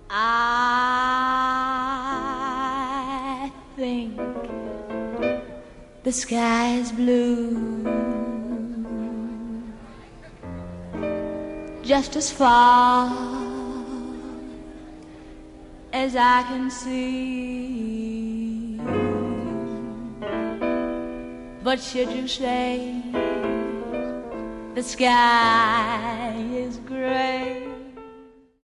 I think the sky's blue, just as far as I can see. But should you say the sky is gray,